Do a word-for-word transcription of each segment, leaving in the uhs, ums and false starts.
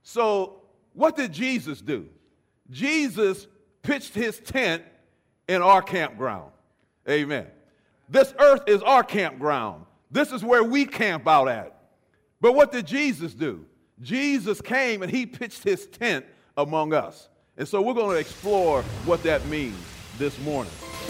So what did Jesus do? Jesus pitched his tent in our campground. Amen. This earth is our campground. This is where we camp out at. But what did Jesus do? Jesus came and he pitched his tent among us. And so we're going to explore what that means this morning.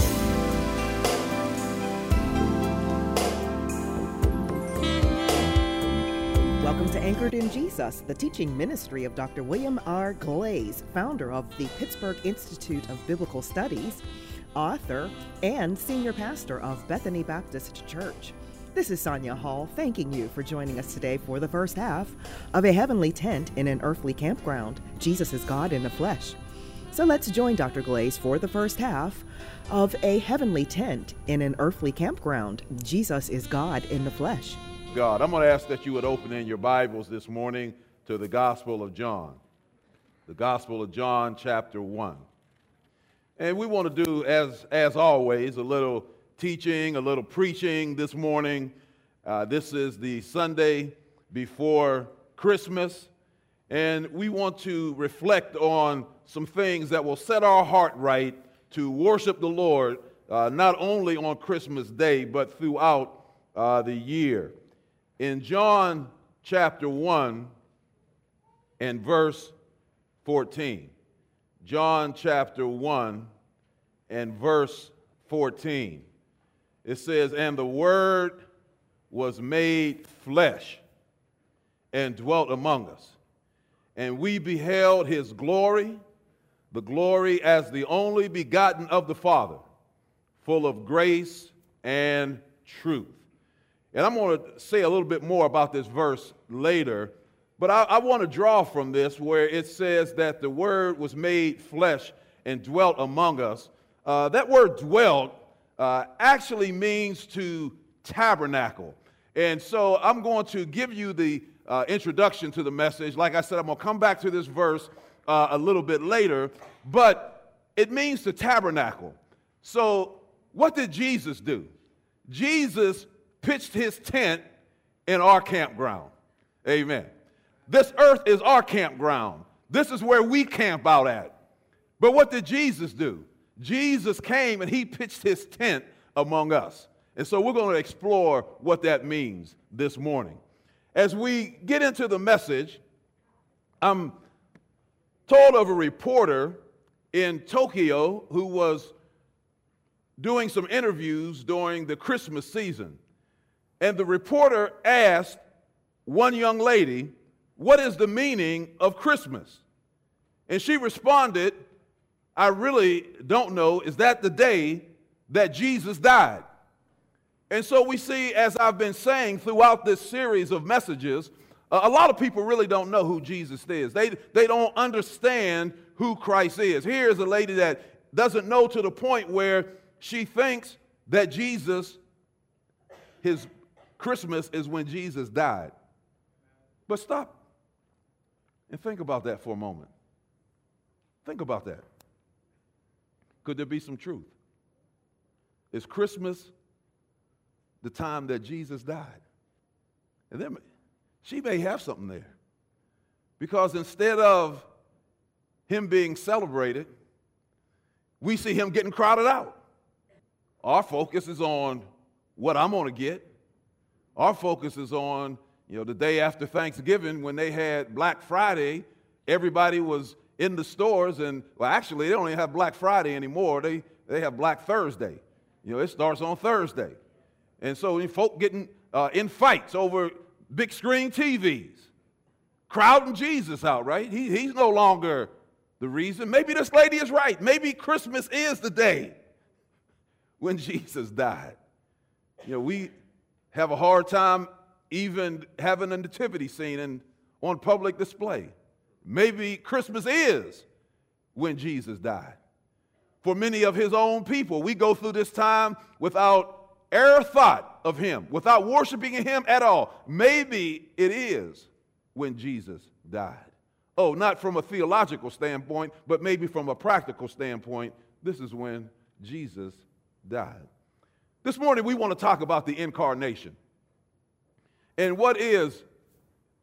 Welcome to Anchored in Jesus, the teaching ministry of Doctor William R. Glaze, founder of the Pittsburgh Institute of Biblical Studies, author, and senior pastor of Bethany Baptist Church. This is Sonia Hall, thanking you for joining us today for the first half of A Heavenly Tent in an Earthly Campground. Jesus is God in the Flesh. So let's join Doctor Glaze for the first half of A Heavenly Tent in an Earthly Campground. Jesus is God in the Flesh. God, I'm going to ask that you would open in your Bibles this morning to the Gospel of John. The Gospel of John, chapter one. And we want to do, as, as always, a little teaching, a little preaching this morning. Uh, this is the Sunday before Christmas, and we want to reflect on some things that will set our heart right to worship the Lord, uh, not only on Christmas Day, but throughout uh, the year. In John chapter one and verse fourteen, John chapter one and verse fourteen, it says, "And the Word was made flesh and dwelt among us. And we beheld his glory, the glory as the only begotten of the Father, full of grace and truth." And I'm going to say a little bit more about this verse later, but I, I want to draw from this where it says that the Word was made flesh and dwelt among us. Uh, that word dwelt uh, actually means to tabernacle. And so I'm going to give you the uh, introduction to the message. Like I said, I'm going to come back to this verse uh, a little bit later, but it means to tabernacle. So what did Jesus do? Jesus pitched his tent in our campground. Amen. This earth is our campground. This is where we camp out at. But what did Jesus do? Jesus came and he pitched his tent among us. And so we're going to explore what that means this morning. As we get into the message, I'm told of a reporter in Tokyo who was doing some interviews during the Christmas season. And the reporter asked one young lady, "What is the meaning of Christmas?" And she responded, "I really don't know. Is that the day that Jesus died?" And so we see, as I've been saying throughout this series of messages, a lot of people really don't know who Jesus is. They, they don't understand who Christ is. Here's a lady that doesn't know to the point where she thinks that Jesus, his Christmas is when Jesus died. But stop and think about that for a moment. Think about that. Could there be some truth? Is Christmas the time that Jesus died? And then she may have something there. Because instead of him being celebrated, we see him getting crowded out. Our focus is on what I'm going to get. Our focus is on, you know, the day after Thanksgiving when they had Black Friday, everybody was in the stores, and, well, actually, they don't even have Black Friday anymore. They they have Black Thursday. You know, it starts on Thursday. And so folk getting uh, in fights over big screen T Vs, crowding Jesus out, right? He, he's no longer the reason. Maybe this lady is right. Maybe Christmas is the day when Jesus died. You know, we have a hard time even having a nativity scene in, on public display. Maybe Christmas is when Jesus died. For many of his own people, we go through this time without e'er thought of him, without worshiping him at all. Maybe it is when Jesus died. Oh, not from a theological standpoint, but maybe from a practical standpoint, this is when Jesus died. This morning, we want to talk about the incarnation. And what is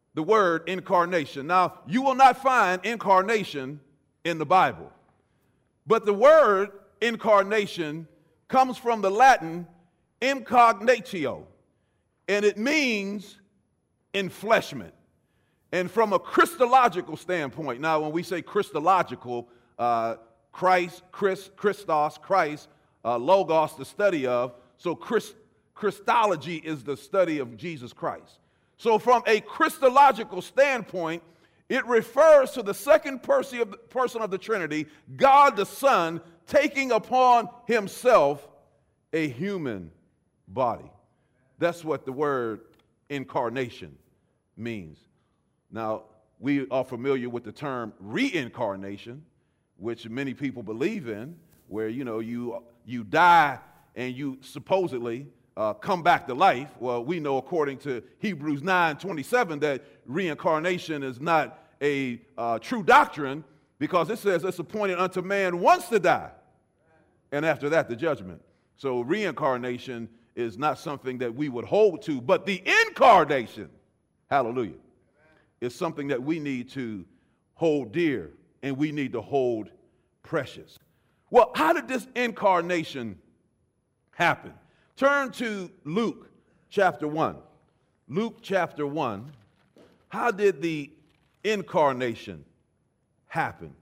the word incarnation. Now, you will not find incarnation in the Bible, but the word incarnation comes from the Latin incarnatio, and it means enfleshment. And from a Christological standpoint, now when we say Christological, uh, Christ, Christ, Christos, Christ, uh, Logos, the study of, so Christ, Christology is the study of Jesus Christ. So from a Christological standpoint, it refers to the second person of the, person of the Trinity, God the Son, taking upon himself a human body. That's what the word incarnation means. Now, we are familiar with the term reincarnation, which many people believe in, where, you know, you, you die and you supposedly uh, come back to life. Well, we know according to Hebrews nine twenty-seven that reincarnation is not a uh, true doctrine, because it says it's appointed unto man once to die, and after that the judgment. So reincarnation is not something that we would hold to, but the incarnation, hallelujah, is something that we need to hold dear and we need to hold precious. Well, how did this incarnation happen? Turn to Luke chapter one. Luke chapter one. How did the incarnation happen?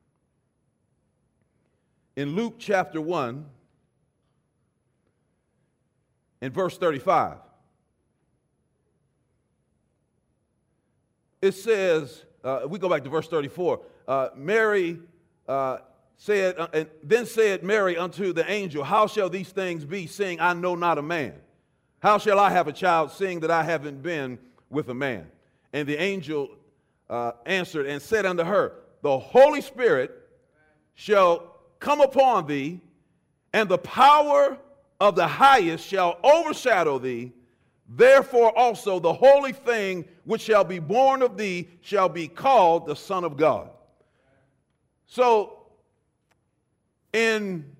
In Luke chapter one, in verse thirty-five, it says, uh, we go back to verse thirty-four, uh, Mary uh, said, uh, and then said Mary unto the angel, how shall these things be, seeing I know not a man? How shall I have a child, seeing that I haven't been with a man? And the angel uh, answered and said unto her, the Holy Spirit shall come upon thee, and the power of the highest shall overshadow thee. Therefore also the holy thing which shall be born of thee shall be called the Son of God. So in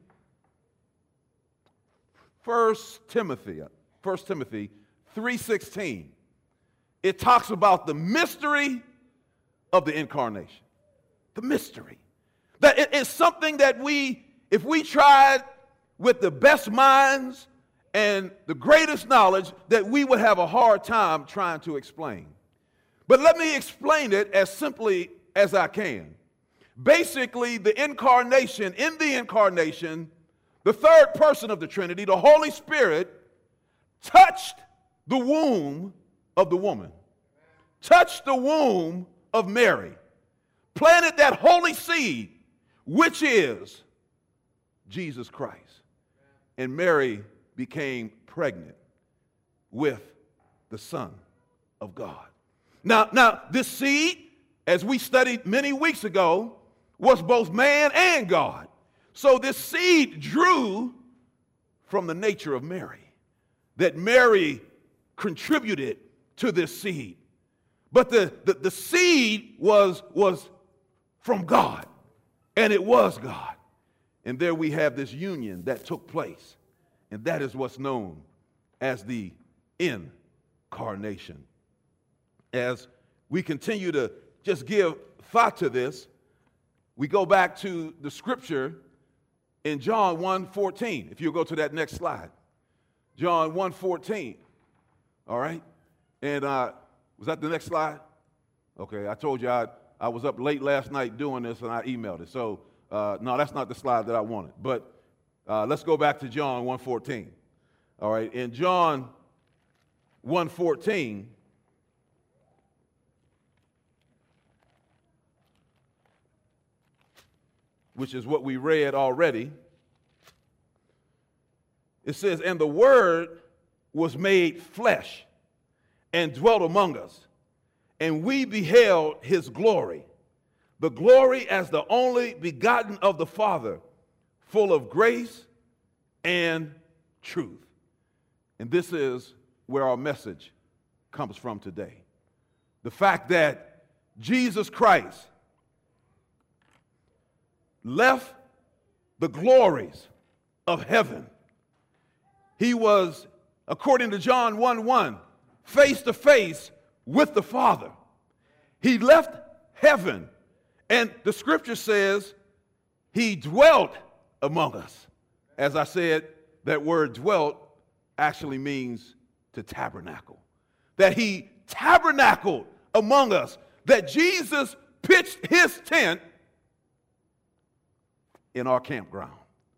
First Timothy, First Timothy three sixteen, it talks about the mystery of the incarnation. The mystery. That it is something that we, if we tried with the best minds and the greatest knowledge, that we would have a hard time trying to explain. But let me explain it as simply as I can. Basically, the incarnation, in the incarnation, the third person of the Trinity, the Holy Spirit, touched the womb of the woman, touched the womb of Mary, planted that holy seed, which is Jesus Christ. And Mary became pregnant with the Son of God. Now, now, this seed, as we studied many weeks ago, was both man and God. So this seed drew from the nature of Mary, that Mary contributed to this seed. But the, the, the seed was, was from God, and it was God. And there we have this union that took place, and that is what's known as the incarnation. As we continue to just give thought to this, we go back to the scripture in John one fourteen. If you'll go to that next slide. John one fourteen. All right? And uh, was that the next slide? Okay, I told you I, I was up late last night doing this and I emailed it. So, uh, no, that's not the slide that I wanted. But uh, let's go back to John one fourteen. All right, in John one fourteen, which is what we read already, it says, and the Word was made flesh and dwelt among us, and we beheld his glory, the glory as the only begotten of the Father, full of grace and truth. And this is where our message comes from today. The fact that Jesus Christ left the glories of heaven. He was, according to John one one, face to face with the Father. He left heaven, and the scripture says he dwelt among us. As I said, that word dwelt actually means to tabernacle. That he tabernacled among us. That Jesus pitched his tent in our campground.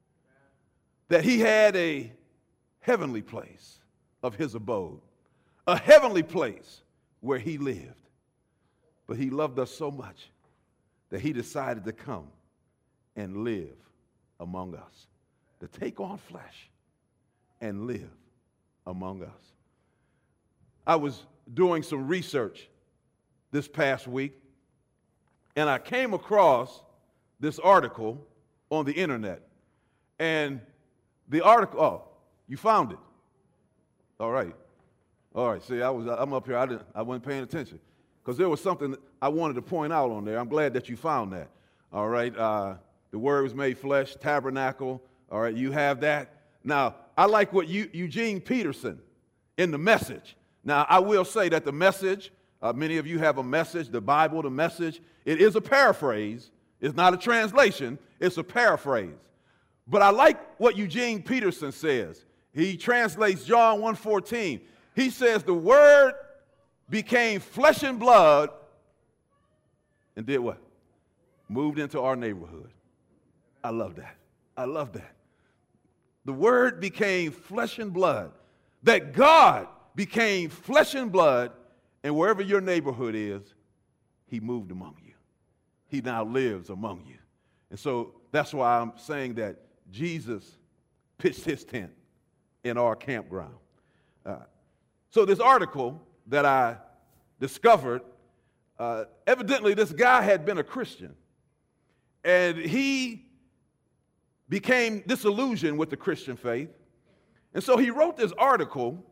That he had a heavenly place of his abode. A heavenly place where he lived. But he loved us so much that he decided to come and live among us. To take on flesh and live among us. I was doing some research this past week, and I came across this article on the internet. And the article, oh, you found it. All right. All right. See, I was, I'm up here. I didn't, I wasn't paying attention because there was something that I wanted to point out on there. I'm glad that you found that. All right. Uh, the Word was made flesh, tabernacle. All right. You have that. Now, I like what you, Eugene Peterson in the Message. Now, I will say that the Message, uh, many of you have a message, the Bible, the Message. It is a paraphrase. It's not a translation. It's a paraphrase. But I like what Eugene Peterson says. He translates John one fourteen. He says the Word became flesh and blood and did what? Moved into our neighborhood. I love that. I love that. The Word became flesh and blood. That God became flesh and blood, and wherever your neighborhood is, he moved among you. He now lives among you. And so that's why I'm saying that Jesus pitched his tent in our campground. Uh, so this article that I discovered, uh, evidently this guy had been a Christian, and he became disillusioned with the Christian faith. And so he wrote this article,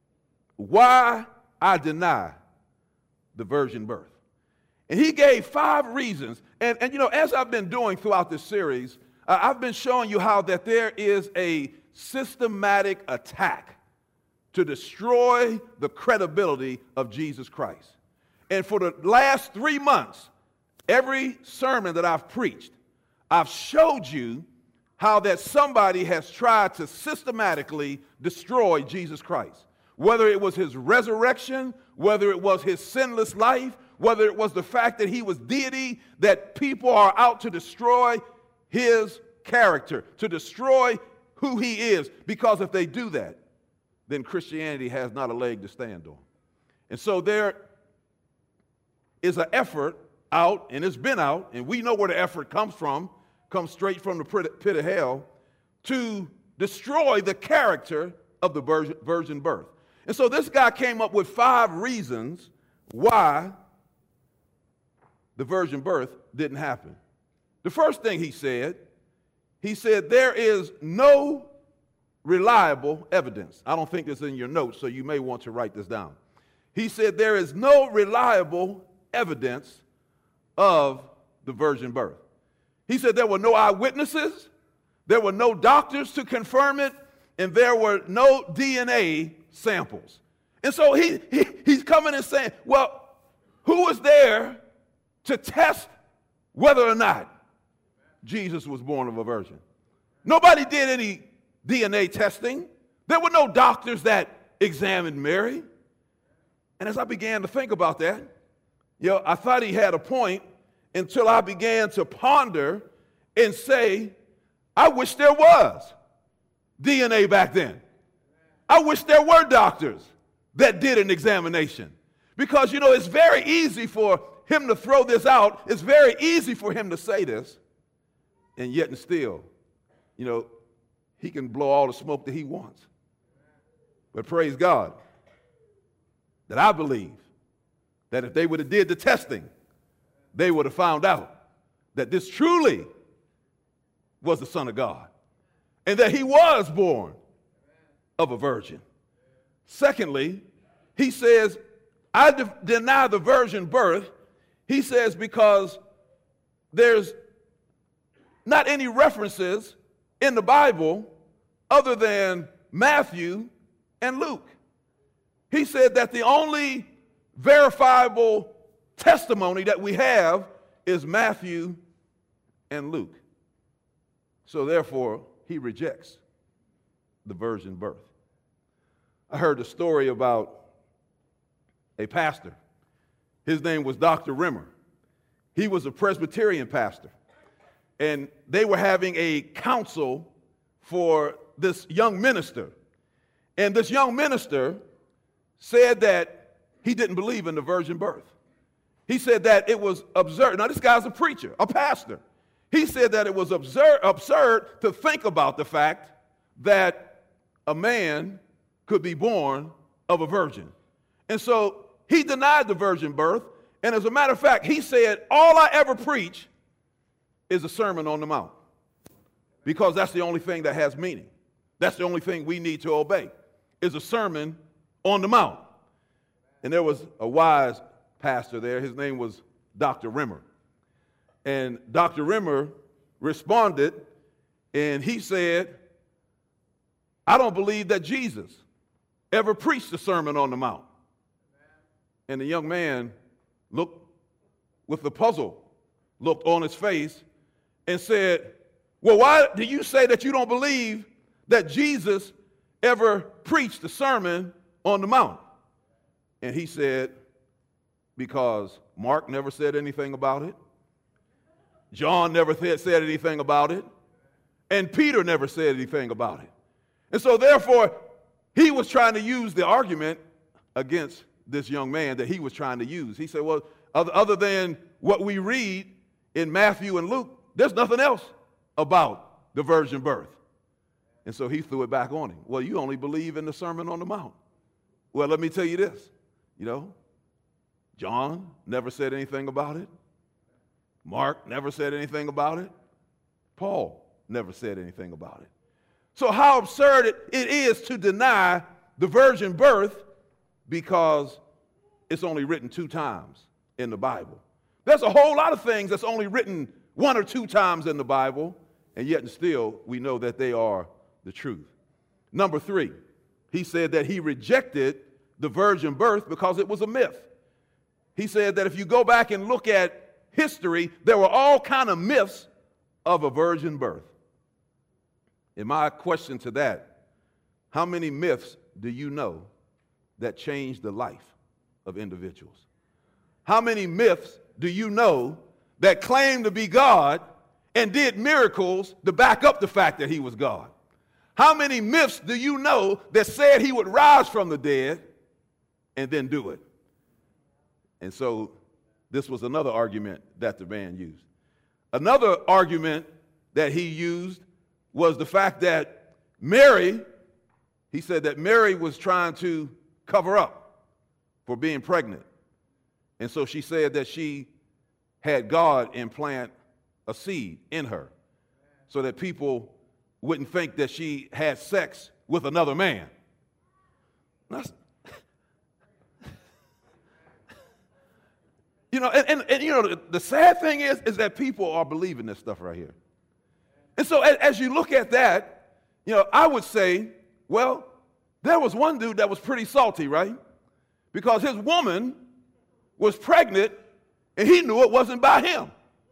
Why I Deny the Virgin Birth. And he gave five reasons. And, and you know, as I've been doing throughout this series, uh, I've been showing you how that there is a systematic attack to destroy the credibility of Jesus Christ. And for the last three months, every sermon that I've preached, I've showed you how that somebody has tried to systematically destroy Jesus Christ. Whether it was his resurrection, whether it was his sinless life, whether it was the fact that he was deity, that people are out to destroy his character, to destroy who he is. Because if they do that, then Christianity has not a leg to stand on. And so there is an effort out, and it's been out, and we know where the effort comes from, comes straight from the pit of hell, to destroy the character of the virgin birth. And so this guy came up with five reasons why the virgin birth didn't happen. The first thing he said, he said there is no reliable evidence. I don't think it's in your notes, so you may want to write this down. He said there is no reliable evidence of the virgin birth. He said there were no eyewitnesses, there were no doctors to confirm it, and there were no D N A samples. And so he, he he's coming and saying, well, who was there to test whether or not Jesus was born of a virgin? Nobody did any D N A testing. There were no doctors that examined Mary. And as I began to think about that, you know, I thought he had a point until I began to ponder and say, I wish there was D N A back then. I wish there were doctors that did an examination. Because, you know, it's very easy for him to throw this out. It's very easy for him to say this. And yet and still, you know, he can blow all the smoke that he wants. But praise God that I believe that if they would have did the testing, they would have found out that this truly was the Son of God and that he was born of a virgin. Secondly, he says, I de- deny the virgin birth. He says because there's not any references in the Bible other than Matthew and Luke. He said that the only verifiable testimony that we have is Matthew and Luke. So therefore, he rejects the virgin birth. I heard a story about a pastor. His name was Doctor Rimmer. He was a Presbyterian pastor. And they were having a council for this young minister. And this young minister said that he didn't believe in the virgin birth. He said that it was absurd. Now, this guy's a preacher, a pastor. He said that it was absurd, absurd to think about the fact that a man could be born of a virgin. And so he denied the virgin birth. And as a matter of fact, he said, all I ever preach is a Sermon on the Mount, because that's the only thing that has meaning. That's the only thing we need to obey, is a Sermon on the Mount. And there was a wise pastor there. His name was Doctor Rimmer. And Doctor Rimmer responded, and he said, I don't believe that Jesus ever preached the Sermon on the Mount. And the young man looked with the puzzle, looked on his face, and said, well, why do you say that you don't believe that Jesus ever preached the Sermon on the Mount? And he said, because Mark never said anything about it, John never th- said anything about it, and Peter never said anything about it. And so therefore, he was trying to use the argument against this young man that he was trying to use. He said, well, other, other than what we read in Matthew and Luke, there's nothing else about the virgin birth. And so he threw it back on him. Well, you only believe in the Sermon on the Mount. Well, let me tell you this, you know, John never said anything about it. Mark never said anything about it. Paul never said anything about it. So how absurd it, it is to deny the virgin birth because it's only written two times in the Bible. There's a whole lot of things that's only written one or two times in the Bible, and yet and still we know that they are the truth. Number three, he said that he rejected the virgin birth because it was a myth. He said that if you go back and look at history, there were all kind of myths of a virgin birth. And my question to that, how many myths do you know that changed the life of individuals? How many myths do you know that claimed to be God and did miracles to back up the fact that he was God? How many myths do you know that said he would rise from the dead and then do it? And so this was another argument that the man used. Another argument that he used was the fact that Mary, he said that Mary was trying to cover up for being pregnant. And so she said that she had God implant a seed in her so that people wouldn't think that she had sex with another man. That's, you know, and, and, and you know, the, the sad thing is, is that people are believing this stuff right here. And so as, as you look at that, you know, I would say, well, there was one dude that was pretty salty, right? Because his woman was pregnant and he knew it wasn't by him.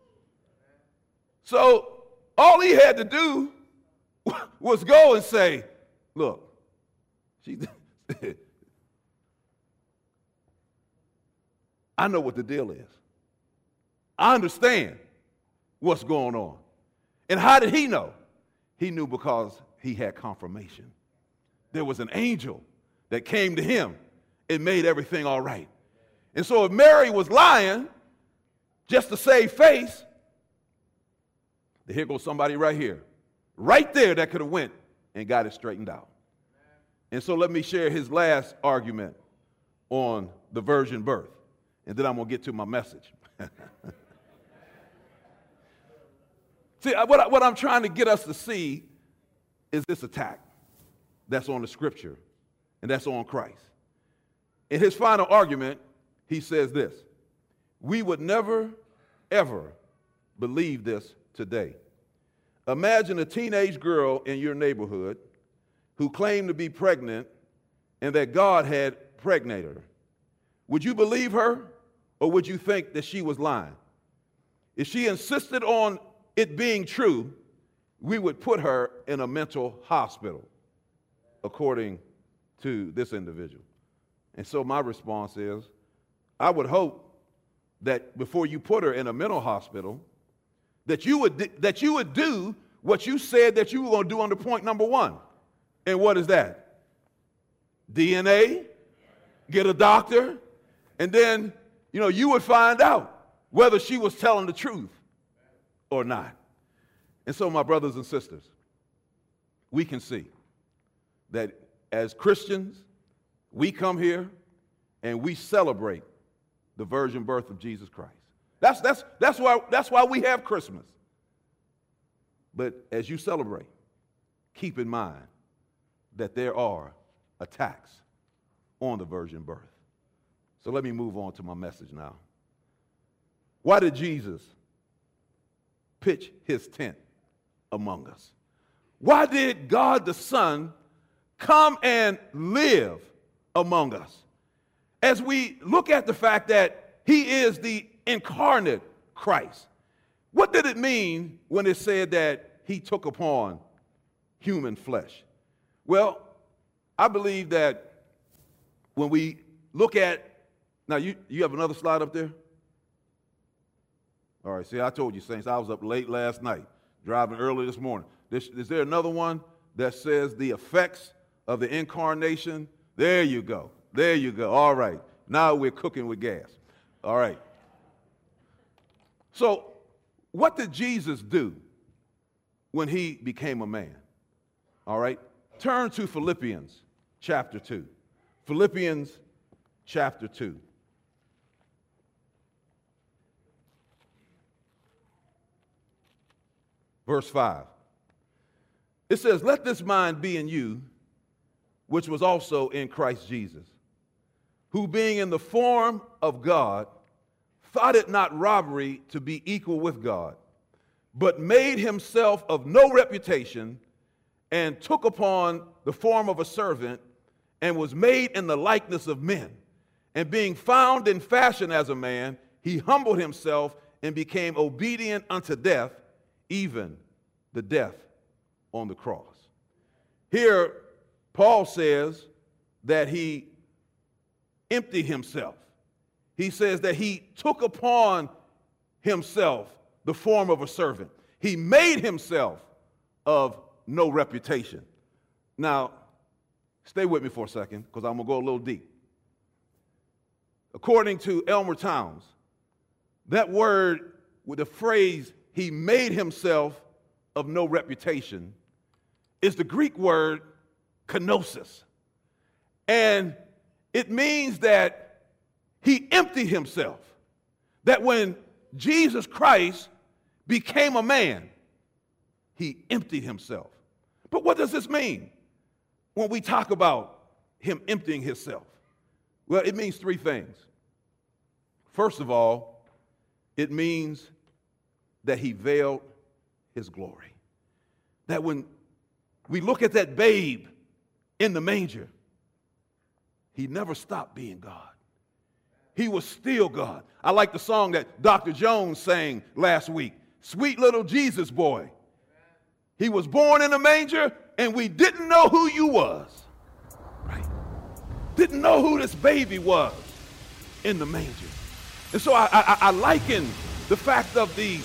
So all he had to do was go and say, look, she, I know what the deal is. I understand what's going on. And how did he know? He knew because he had confirmation. There was an angel that came to him and made everything all right. And so if Mary was lying just to save face, here goes somebody right here, right there that could have went and got it straightened out. And so let me share his last argument on the virgin birth, and then I'm going to get to my message. See, what, I, what I'm trying to get us to see is this attack that's on the scripture, and that's on Christ. In his final argument, he says this: we would never, ever believe this today. Imagine a teenage girl in your neighborhood who claimed to be pregnant and that God had pregnated her. Would you believe her, or would you think that she was lying? If she insisted on it being true, we would put her in a mental hospital, according to this individual. And so my response is, I would hope that before you put her in a mental hospital, that you would that you would do what you said that you were going to do under point number one. And what is that? D N A, get a doctor, and then, you know, you would find out whether she was telling the truth or not. And so, my brothers and sisters, we can see that as Christians, we come here and we celebrate the virgin birth of Jesus Christ. That's, that's, that's, why, that's why we have Christmas. But as you celebrate, keep in mind that there are attacks on the virgin birth. So let me move on to my message now. Why did Jesus pitch his tent among us? Why did God the Son come and live among us? As we look at the fact that he is the incarnate Christ, what did it mean when it said that he took upon human flesh? Well, I believe that when we look at, now you, you have another slide up there? All right, see, I told you, Saints, I was up late last night, driving early this morning. This, is there another one that says the effects of the incarnation? There you go. There you go. All right. Now we're cooking with gas. All right. So what did Jesus do when he became a man? All right. Turn to Philippians chapter two. Philippians chapter two. Verse five. It says, let this mind be in you, which was also in Christ Jesus, who being in the form of God, thought it not robbery to be equal with God, but made himself of no reputation, and took upon the form of a servant, and was made in the likeness of men. And being found in fashion as a man, he humbled himself and became obedient unto death, even the death on the cross. Here, Paul says that he emptied himself. He says that he took upon himself the form of a servant. He made himself of no reputation. Now, stay with me for a second, because I'm going to go a little deep. According to Elmer Towns, that word with the phrase, he made himself of no reputation, is the Greek word kenosis. And it means that he emptied himself. That when Jesus Christ became a man, he emptied himself. But what does this mean when we talk about him emptying himself? Well, it means three things. First of all, it means that he veiled his glory. That when we look at that babe in the manger, he never stopped being God. He was still God. I like the song that Doctor Jones sang last week, Sweet Little Jesus Boy. He was born in a manger, and we didn't know who you was. Right? Didn't know who this baby was in the manger. And so I, I, I liken the fact of the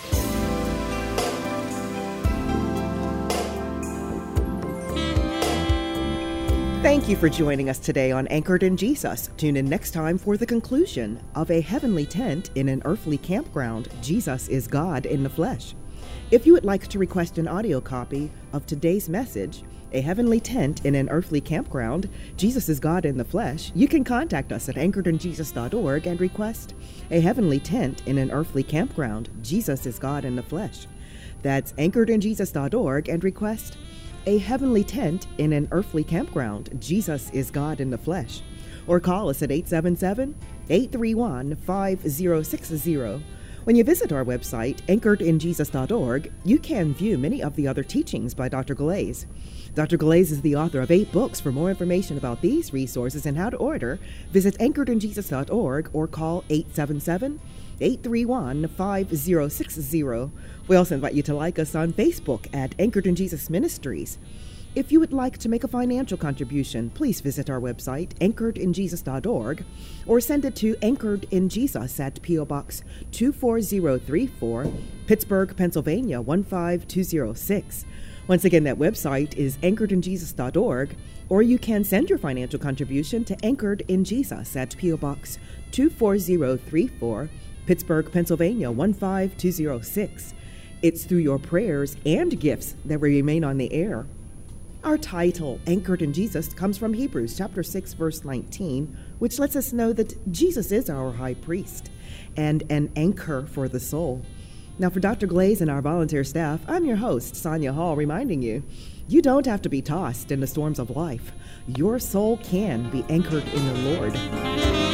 Thank you for joining us today on Anchored in Jesus. Tune in next time for the conclusion of A Heavenly Tent in an Earthly Campground, Jesus is God in the Flesh. If you would like to request an audio copy of today's message, A Heavenly Tent in an Earthly Campground, Jesus is God in the Flesh, you can contact us at anchored in jesus dot org and request A Heavenly Tent in an Earthly Campground, Jesus is God in the Flesh. That's anchored in jesus dot org and request A Heavenly Tent in an Earthly Campground, Jesus is God in the Flesh. Or call us at eight seven seven, eight three one, five zero six zero When you visit our website, anchored in jesus dot org, you can view many of the other teachings by Doctor Glaze. Doctor Glaze is the author of eight books. For more information about these resources and how to order, visit anchored in jesus dot org or call eight seven seven, eight three one, five zero six zero. We also invite you to like us on Facebook at Anchored in Jesus Ministries. If you would like to make a financial contribution, please visit our website, anchored in jesus dot org, or send it to Anchored in Jesus at P O Box two four zero three four, Pittsburgh, Pennsylvania one five two zero six. Once again, that website is anchored in jesus dot org, or you can send your financial contribution to Anchored in Jesus at P O Box two four zero three four, Pittsburgh, Pennsylvania one five two zero six. It's through your prayers and gifts that we remain on the air. Our title, Anchored in Jesus, comes from Hebrews chapter six, verse nineteen, which lets us know that Jesus is our high priest and an anchor for the soul. Now, for Doctor Glaze and our volunteer staff, I'm your host, Sonia Hall, reminding you, you don't have to be tossed in the storms of life. Your soul can be anchored in the Lord.